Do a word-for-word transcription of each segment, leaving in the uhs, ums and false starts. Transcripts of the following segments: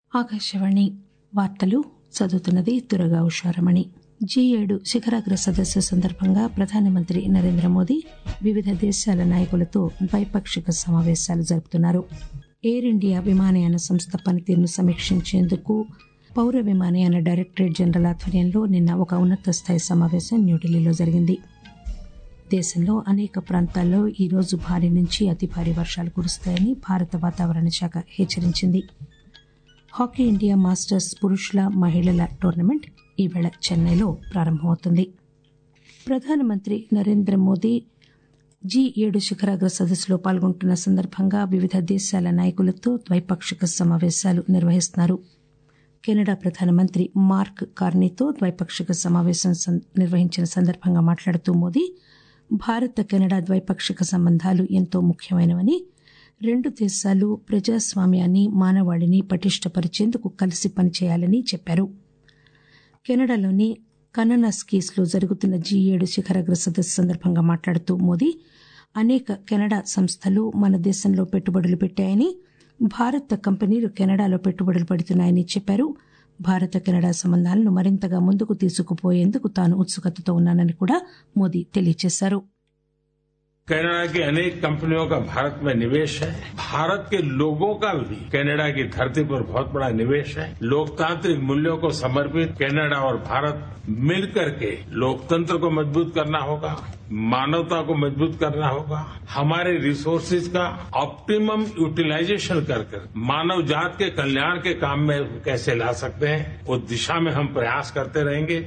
ఆకాశవాణి వార్తలు చదువుతున్నది దుర్గా ఉషారమణి. జీ ఏడు శిఖరాగ్ర సదస్సు సందర్భంగా ప్రధానమంత్రి నరేంద్ర మోదీ వివిధ దేశాల నాయకులతో ద్వైపాక్షిక సమావేశాలు జరుపుతున్నారు. ఎయిర్ ఇండియా విమానయాన సంస్థ పనితీరును సమీక్షించేందుకు పౌర విమానయాన డైరెక్టరేట్ జనరల్ ఆధ్వర్యంలో నిన్న ఒక ఉన్నత స్థాయి సమావేశం న్యూఢిల్లీలో జరిగింది. దేశంలో అనేక ప్రాంతాల్లో ఈరోజు భారీ నుంచి అతి భారీ వర్షాలు కురుస్తాయని భారత వాతావరణ శాఖ హెచ్చరించింది. హాకీ ఇండియా మాస్టర్స్ పురుషుల మహిళల టోర్నమెంట్ ఈవేళ చెన్నైలో ప్రారంభమవుతుంది. ప్రధానమంత్రి నరేంద్ర మోదీ జీ ఏడు శిఖరాగ్ర సదస్సులో పాల్గొంటున్న సందర్భంగా వివిధ దేశాల నాయకులతో ద్వైపాక్షిక సమావేశాలు నిర్వహిస్తున్నారు. కెనడా ప్రధానమంత్రి మార్క్ కార్నీతో ద్వైపాక్షిక సమావేశం నిర్వహించిన సందర్భంగా మాట్లాడుతూ మోదీ భారత కెనడా ద్వైపాక్షిక సంబంధాలు ఎంతో ముఖ్యమైనవని, రెండు దేశాలు ప్రజాస్వామ్యాన్ని మానవాళిని పటిష్టపరిచేందుకు కలిసి పనిచేయాలని చెప్పారు. కెనడాలోని కననాస్కీస్ లో జరుగుతున్న జీ ఏడు శిఖరాగ్ర సదస్సు సందర్భంగా మాట్లాడుతూ మోదీ అనేక కెనడా సంస్థలు మన దేశంలో పెట్టుబడులు పెట్టాయని, భారత కంపెనీలు కెనడాలో పెట్టుబడులు పెడుతున్నాయని చెప్పారు. భారత కెనడా సంబంధాలను మరింతగా ముందుకు తీసుకుపోయేందుకు తాను ఉత్సుకతతో ఉన్నానని కూడా మోదీ తెలియజేశారు. कनाडा की अनेक कंपनियों का भारत में निवेश है. भारत के लोगों का भी कनाडा की धरती पर बहुत बड़ा निवेश है. लोकतांत्रिक मूल्यों को समर्पित कनाडा और भारत मिलकर के लोकतंत्र को मजबूत करना होगा, मानवता को मजबूत करना होगा. हमारे रिसोर्सेज का ऑप्टिमम यूटिलाइजेशन कर कर मानव जात के कल्याण के काम में कैसे ला सकते हैं, उस दिशा में हम प्रयास करते रहेंगे.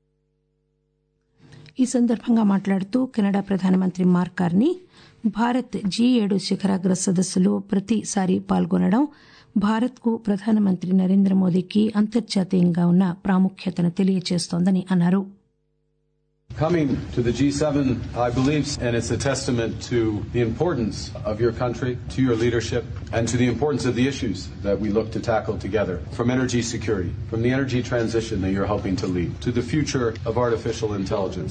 ఈ సందర్భంగా మాట్లాడుతూ కెనడా ప్రధానమంత్రి మార్క్ కార్నీ భారత్ జీ ఏడు శిఖరాగ్ర సదస్సులో ప్రతిసారి పాల్గొనడం భారత్కు ప్రధానమంత్రి నరేంద్ర మోదీకి అంతర్జాతీయంగా ఉన్న ప్రాముఖ్యతను తెలియజేస్తోందని అన్నారు. Coming to the G seven, I believe, and it's a testament to the importance of your country, to your leadership, and to the importance of the issues that we look to tackle together, from energy security, from the energy transition that you're helping to lead, to the future of artificial intelligence.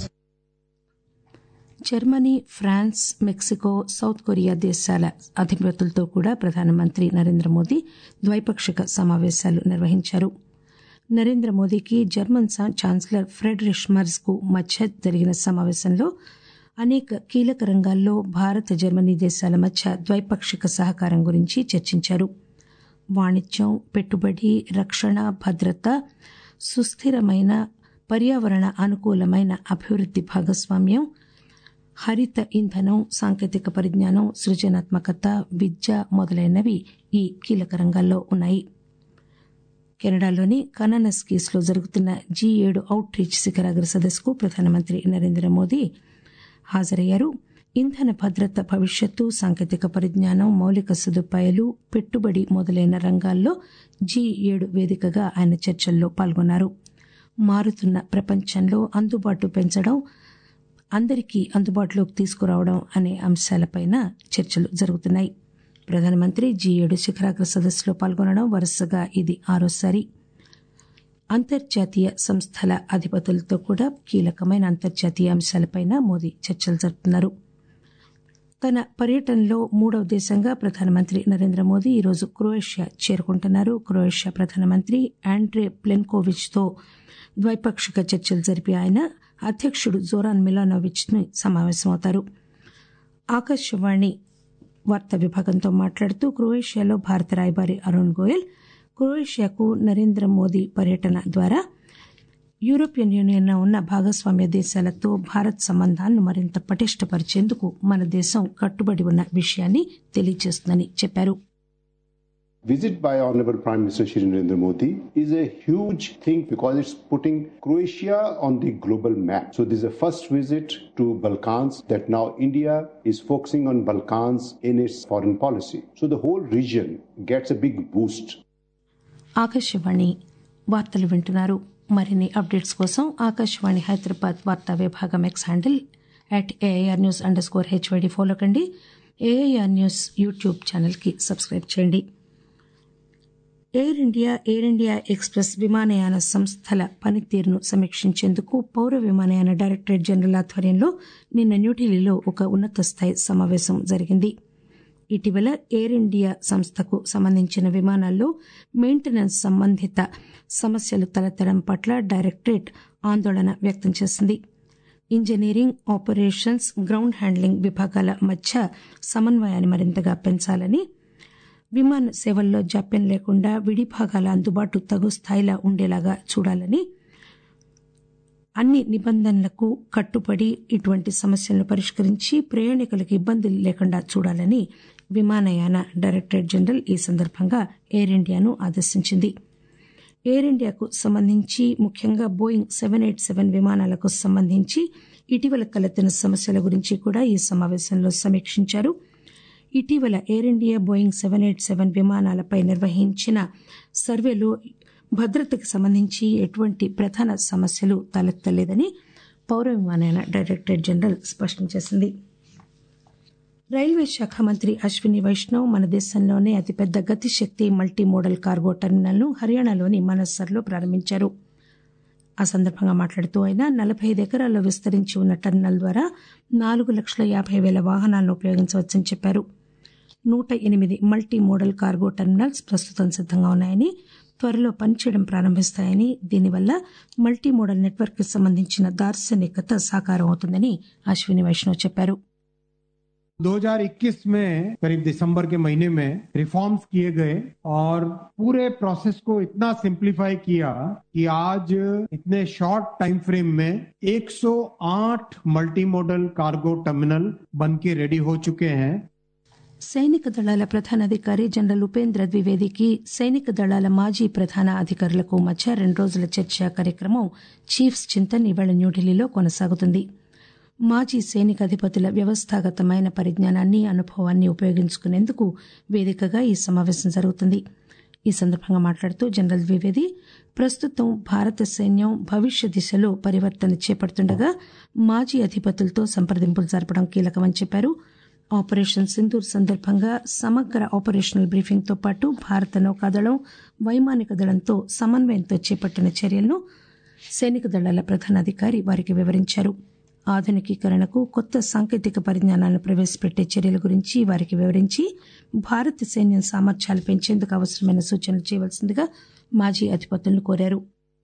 Germany, France, Mexico, South Korea దేశాల అధిపతులతో కూడా ప్రధానమంత్రి నరేంద్ర మోదీ ద్వైపాక్షిక సమావేశాలు నిర్వహించారు. నరేంద్ర మోదీకి German chancellor Frederick merge కు మధ్య జరిగిన సమావేశంలో అనేక కీలక రంగాల్లో భారత్, జర్మనీ దేశాల మధ్య ద్వైపాక్షిక సహకారం గురించి చర్చించారు. వాణిజ్యం, పెట్టుబడి, రక్షణ, భద్రత, సుస్థిరమైన పర్యావరణ అనుకూలమైన అభివృద్ది భాగస్వామ్యం, హరిత ఇంధనం, సాంకేతిక పరిజ్ఞానం, సృజనాత్మకత, విద్య మొదలైనవి ఈ కీలక రంగాల్లో ఉన్నాయి. కెనడాలోని కననాస్కీస్ లో జరుగుతున్న జీ ఏడు అవుట్ రీచ్ శిఖరాగ్ర సదస్సుకు ప్రధానమంత్రి నరేంద్ర మోదీ హాజరయ్యారు. ఇంధన భద్రత, భవిష్యత్తు, సాంకేతిక పరిజ్ఞానం, మౌలిక సదుపాయాలు, పెట్టుబడి మొదలైన రంగాల్లో జీ ఏడు వేదికగా ఆయన చర్చల్లో పాల్గొన్నారు. మారుతున్న ప్రపంచంలో అందుబాటు పెంచడం, అందరికీ అందుబాటులోకి తీసుకురావడం అనే అంశాలపైన చర్చలు జరుగుతున్నాయి. ప్రధానమంత్రి జీ ఏడు శిఖరాగ్ర సదస్సులో పాల్గొనడం వరుసగా ఇది ఆరోసారి. అంతర్జాతీయ సంస్థల అధిపతులతో కూడా కీలకమైన అంతర్జాతీయ అంశాలపైన మోదీ చర్చలు జరుపుతున్నారు. తన పర్యటనలో మూడవ దేశంగా ప్రధానమంత్రి నరేంద్ర మోదీ ఈరోజు క్రొయేషియా చేరుకుంటున్నారు. క్రొయేషియా ప్రధానమంత్రి ఆండ్రే ప్లెన్కోవిచ్ తో ద్వైపాక్షిక చర్చలు జరిపి ఆయన అధ్యక్షుడు జోరాన్ మిలానోవిచ్ ని సమావేశమవుతారు. ఆకాశవాణి వార్తా విభాగంతో మాట్లాడుతూ క్రొయేషియాలో భారత రాయబారి అరుణ్ గోయల్ క్రొయేషియాకు నరేంద్ర మోదీ పర్యటన ద్వారా యూరోపియన్ యూనియన్ లో ఉన్న భాగస్వామ్య దేశాలతో భారత్ సంబంధాలను మరింత పటిష్టపరిచేందుకు మన దేశం కట్టుబడి ఉన్న విషయాన్ని తెలియజేస్తుందని చెప్పారు. Visit by Honorable Prime Minister Shri Narendra Modi is a huge thing because it's putting Croatia on the global map. So this is a first visit to Balkans that now India is focusing on Balkans in its foreign policy. So the whole region gets a big boost. Akashvani వార్తలు వింటున్నారు. మరిన్ని updates కోసం ఆకాశవాణి హైదరాబాద్ వార్తా విభాగం X handle at AIR news underscore HYD follow కండి. AIR news YouTube channel కి subscribe చేయండి. Air India, Air India Express విమానయాన సంస్థల పనితీరును సమీక్షించేందుకు పౌర విమానయాన డైరెక్టరేట్ జనరల్ ఆధ్వర్యంలో నిన్న న్యూఢిల్లీలో ఒక ఉన్నత స్థాయి సమావేశం జరిగింది. ఇటీవల ఎయిర్ ఇండియా సంస్థకు సంబంధించిన విమానాల్లో మెయింటెనెన్స్ సంబంధిత సమస్యలు తలెత్తడం పట్ల డైరెక్టరేట్ ఆందోళన వ్యక్తం చేసింది. ఇంజనీరింగ్, ఆపరేషన్స్, గ్రౌండ్ హ్యాండ్లింగ్ విభాగాల మధ్య సమన్వయాన్ని మరింతగా పెంచాలని, విమాన సేవల్లో జాప్యం లేకుండా విడిభాగాల అందుబాటు తగు స్థాయిలో ఉండేలాగా చూడాలని, అన్ని నిబంధనలకు కట్టుబడి ఇటువంటి సమస్యలను పరిష్కరించి ప్రయాణికులకు ఇబ్బందులు లేకుండా చూడాలని విమానయాన డైరెక్టరేట్ జనరల్ ఈ సందర్భంగా ఎయిర్ ఇండియాను ఆదేశించింది. ఎయిర్ ఇండియాకు సంబంధించి ముఖ్యంగా బోయింగ్ సెవెన్ ఎయిట్ సెవెన్ విమానాలకు సంబంధించి ఇటీవల తలెత్తిన సమస్యల గురించి కూడా ఈ సమావేశంలో సమీక్షించారు. ఇటీవల Air India Boeing seven eight seven విమానాలపై నిర్వహించిన సర్వేలో భద్రతకు సంబంధించి ఎటువంటి ప్రధాన సమస్యలు తలెత్తలేదని పౌర విమానయాన డైరెక్టరేట్ జనరల్ స్పష్టం చేసింది. రైల్వే శాఖ మంత్రి అశ్విని వైష్ణవ్ మన దేశంలోనే అతిపెద్ద గతిశక్తి మల్టీ మోడల్ కార్గో టెర్మినల్ను హర్యానాలోని మనస్సర్లో ప్రారంభించారు. ఆ సందర్భంగా మాట్లాడుతూ ఆయన నలభై ఐదు ఎకరాల్లో విస్తరించి ఉన్న టెర్మినల్ ద్వారా నాలుగు లక్షల యాభై వేల వాహనాలను ఉపయోగించవచ్చని చెప్పారు. నూట ఎనిమిది మల్టీ మోడల్ కార్గో టెర్మినల్స్ ప్రస్తుతం సిద్దంగా ఉన్నాయని, త్వరలో పనిచేయడం ప్రారంభిస్తాయని, దీనివల్ల మల్టీ మోడల్ నెట్వర్క్ కి సంబంధించిన దార్శనికత సాకారం అవుతుందని అశ్విని వైష్ణవ్ చెప్పారు. दो हज़ार इक्कीस में करीब दिसंबर के महीने में रिफॉर्म्स किए गए और पूरे प्रोसेस को इतना सिंप्लीफाई किया कि आज इतने शॉर्ट टाइम फ्रेम में एक सौ आठ मल्टी मॉडल कार्गो टर्मिनल बनके रेडी हो चुके हैं. సైనిక దళాల ప్రధానాధికారి జనరల్ ఉపేంద్ర ద్వివేదికి సైనిక దళాల మాజీ ప్రధాన అధికారులకు మధ్య రెండు రోజుల చర్చా కార్యక్రమం చీఫ్స్ చింతన్ ఇవాళ న్యూఢిల్లీలో కొనసాగుతుంది. మాజీ సైనిక అధిపతుల వ్యవస్థాగతమైన పరిజ్ఞానాన్ని, అనుభవాన్ని ఉపయోగించుకునేందుకు వేదికగా ఈ సమావేశం జరుగుతుంది. ఈ సందర్భంగా మాట్లాడుతూ జనరల్ ద్వివేది ప్రస్తుతం భారత సైన్యం భవిష్య దిశలో పరివర్తన చేపడుతుండగా మాజీ అధిపతులతో సంప్రదింపులు జరపడం కీలకమని చెప్పారు. ఆపరేషన్ సింధూర్ సందర్భంగా సమగ్ర ఆపరేషనల్ బ్రీఫింగ్తో పాటు భారత నౌకాదళం, వైమానిక దళంతో సమన్వయంతో చేపట్టిన చర్యలను సైనిక దళాల ప్రధానాధికారి వారికి వివరించారు. ఆధునికీకరణకు కొత్త సాంకేతిక పరిజ్ఞానాలను ప్రవేశపెట్టే చర్యల గురించి వారికి వివరించి భారత సైన్యం సామర్థ్యాలు పెంచేందుకు అవసరమైన సూచనలు చేయవలసిందిగా మాజీ అధిపతులను కోరారు.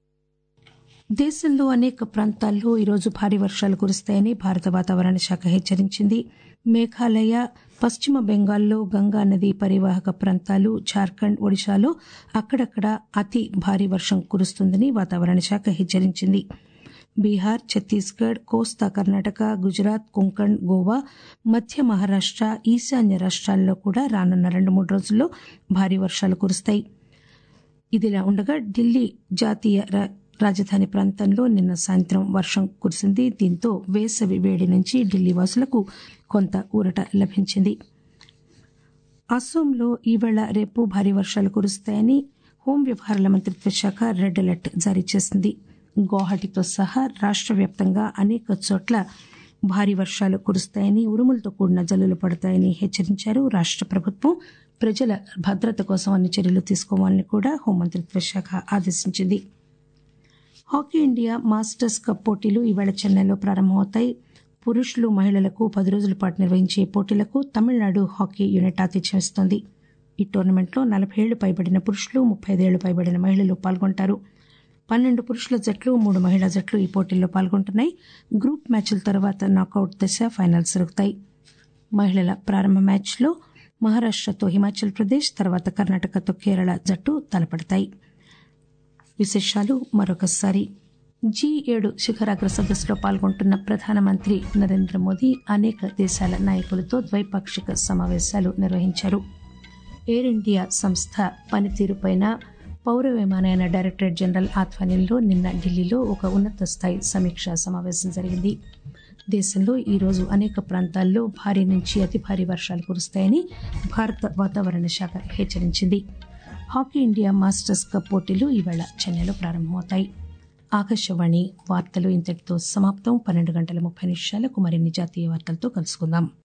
దేశంలో అనేక ప్రాంతాల్లో ఈరోజు భారీ వర్షాలు కురుస్తాయని భారత వాతావరణ శాఖ హెచ్చరించింది. మేఘాలయ, పశ్చిమ బెంగాల్లో గంగా నది పరివాహక ప్రాంతాలు, జార్ఖండ్, ఒడిశాలో అక్కడక్కడ అతి భారీ వర్షం కురుస్తుందని వాతావరణ శాఖ హెచ్చరించింది. బీహార్, ఛత్తీస్గఢ్, కోస్తా కర్ణాటక, గుజరాత్, కొంకణ్, గోవా, మధ్య మహారాష్ట, ఈశాన్య రాష్ట్రాల్లో కూడా రానున్న రెండు మూడు రోజుల్లో భారీ వర్షాలు కురుస్తాయి. ఇదిలా ఉండగా ఢిల్లీ జాతీయ రాజధాని ప్రాంతంలో నిన్న సాయంత్రం వర్షం కురిసింది. దీంతో వేసవి వేడి నుంచి ఢిల్లీ వాసులకు కొంత ఊరట లభించింది. అస్సోంలో ఈవేళ రేపు భారీ వర్షాలు కురుస్తాయని హోం వ్యవహారాల మంత్రిత్వ శాఖ రెడ్ అలర్ట్ జారీ చేసింది. గౌహటితో సహా రాష్ట్ర వ్యాప్తంగా అనేక చోట్ల భారీ వర్షాలు కురుస్తాయని, ఉరుములతో కూడిన జల్లులు పడతాయని హెచ్చరించారు. రాష్ట్ర ప్రభుత్వం ప్రజల భద్రత కోసం అన్ని చర్యలు తీసుకోవాలని కూడా హోంమంత్రిత్వ శాఖ ఆదేశించింది. హాకీ ఇండియా మాస్టర్స్ కప్ పోటీలు ఈవేళ చెన్నైలో ప్రారంభమవుతాయి. పురుషులు, మహిళలకు పది రోజుల పాటు నిర్వహించే పోటీలకు తమిళనాడు హాకీ యూనిట్ ఆతిథ్యం ఇస్తోంది. ఈ టోర్నమెంట్లో నలభై ఏళ్లు పైబడిన పురుషులు, ముప్పై ఐదేళ్లు పైబడిన మహిళలు పాల్గొంటారు. పన్నెండు పురుషుల జట్లు, మూడు మహిళా జట్లు ఈ పోటీల్లో పాల్గొంటున్నాయి. గ్రూప్ మ్యాచ్ల తర్వాత నాకౌట్ దశ, ఫైనల్స్ జరుగుతాయి. మహిళల ప్రారంభ మ్యాచ్లో మహారాష్టతో హిమాచల్ ప్రదేశ్, తర్వాత కర్ణాటకతో కేరళ జట్టు తలపడతాయి. విశేషాలు మరొకసారి. జీ ఏడు శిఖరాగ్ర సదస్సులో పాల్గొంటున్న ప్రధానమంత్రి నరేంద్ర మోదీ అనేక దేశాల నాయకులతో ద్వైపాక్షిక సమావేశాలు నిర్వహించారు. ఎయిర్ ఇండియా సంస్థ పనితీరుపైన పౌర విమానయాన డైరెక్టరేట్ జనరల్ ఆధ్వర్యంలో నిన్న ఢిల్లీలో ఒక ఉన్నత స్థాయి సమీక్షా సమావేశం జరిగింది. దేశంలో ఈరోజు అనేక ప్రాంతాల్లో భారీ నుంచి అతి భారీ వర్షాలు కురుస్తాయని భారత వాతావరణ శాఖ హెచ్చరించింది. హాకీ ఇండియా మాస్టర్స్ కప్ పోటీలు ఈవేళ చెన్నైలో ప్రారంభమవుతాయి. ఆకాశవాణి వార్తలు ఇంతటితో సమాప్తం. పన్నెండు గంటల ముప్పై నిమిషాలకు మరిన్ని జాతీయ వార్తలతో కలుసుకుందాం.